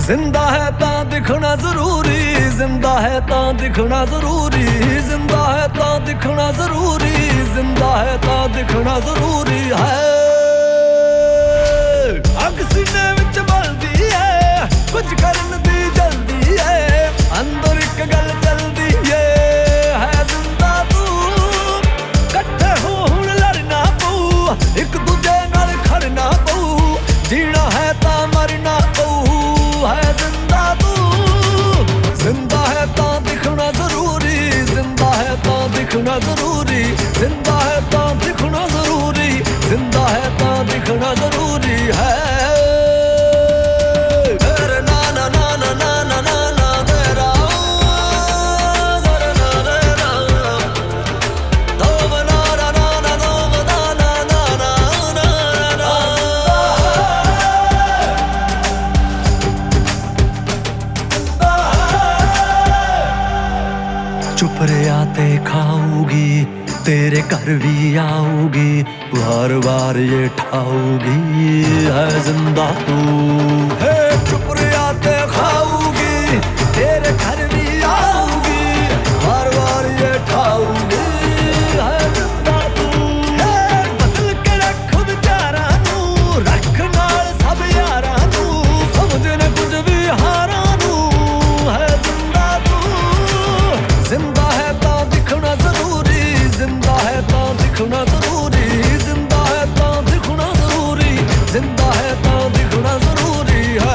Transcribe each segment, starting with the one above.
जिंदा है तां दिखना जरूरी, जिंदा है तां दिखना जरूरी, जिंदा है तां दिखना जरूरी, जिंदा है तां दिखना जरूरी है। अग सीने विच बलदी है, कुछ करन दी जल्दी है, अंदर एक गल चलदी है जिंदा तू। कट्ठे हो हुण लड़ना पऊ, एक दूजे नाल खड़ना पऊ, जीना है तां मरना पऊ है जिंदा तू। जिंदा है तां दिखना जरूरी, जिंदा है तां दिखना जरूरी, जिंदा है तां दिखना जरूरी, जिंदा है तां दिखना जरूरी है। चुप रहा ते खाऊगी, तेरे घर भी आऊगी, बार बार ये ठाऊगी है जिंदा तू। हे चुप रहा ते खाऊगी, तेरे घर भी आऊगी, बार बार ये ठाऊगी है जिंदा तू। हे बदल के रख विचारा नू, रख नाल सब यारा नू, समझने कुछ भी हारा नू है जिंदा तू। जिंदा है तां दिखना जरूरी, जिंदा है तां दिखना जरूरी, जिंदा है तां दिखना जरूरी, जिंदा है तां दिखना जरूरी है।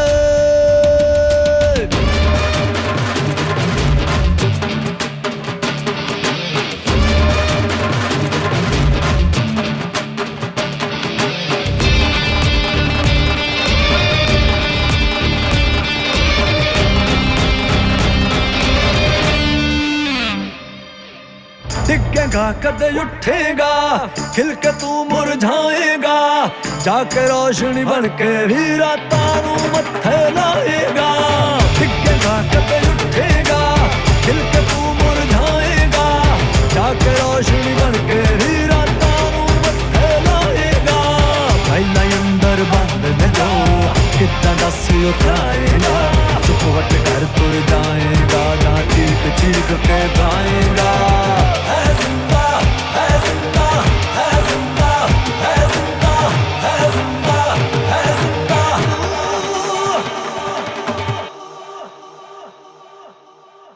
डिगेगा कदे उठेगा, खिल के तू मुरझाएगा, जाके रोशनी बन के भी रातां नू मत्थे लाएगा। डिगेगा कदे उठेगा, खिल के तू मुरझाएगा, जाके रोशनी बन के भी रातां नू मत्थे लाएगा। पहला अंदर बंद न जो कितना दस उठाएगा, चुप वट कर तुर जाएगा।